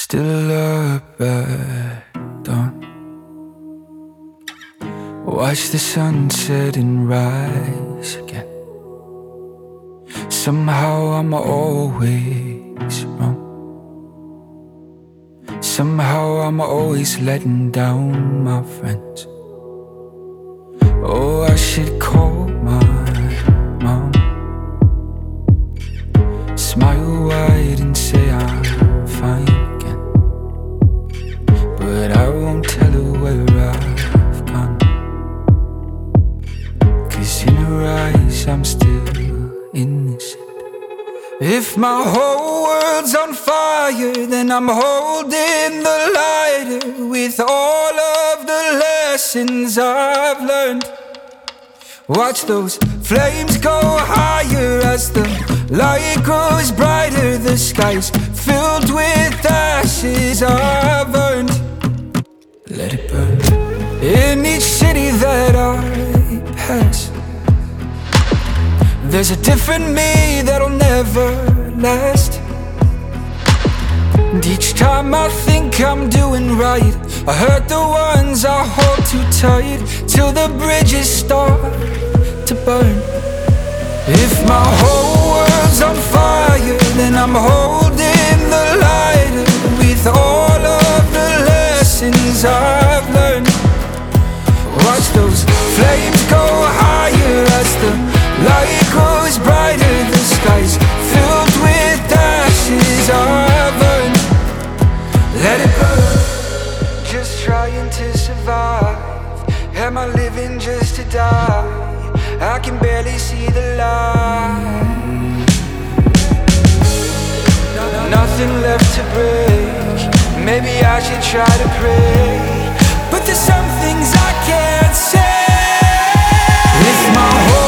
Still up at dawn, watch the sun set and rise again. Somehow I'm always wrong. Somehow I'm always letting down my friends. Oh, I should call my mom, smile wide and say I'm fine again. But I won't tell her where I've gone, 'cause in her eyes I'm still innocent. If my whole world's on fire, then I'm holding the lighter with all of the lessons I've learned. Watch those flames go higher as the light grows brighter. The sky's filled with ashes I've earned. Let it burn. In each city that I pass, there's a different me that'll never last. And each time I think I'm doing right, I hurt the ones I hold too tight, till the bridges start to burn. If my whole world's on fire, then I'm holding the lighter with all of the lessons I've learned. Watch those flames go higher as the light grows brighter. The sky's filled with ashes I've earned. Let it burn. Just trying to survive. Am I living just to die? I can barely see the light. Nothing left to break. Maybe I should try to pray, but there's some things I can't say. If my whole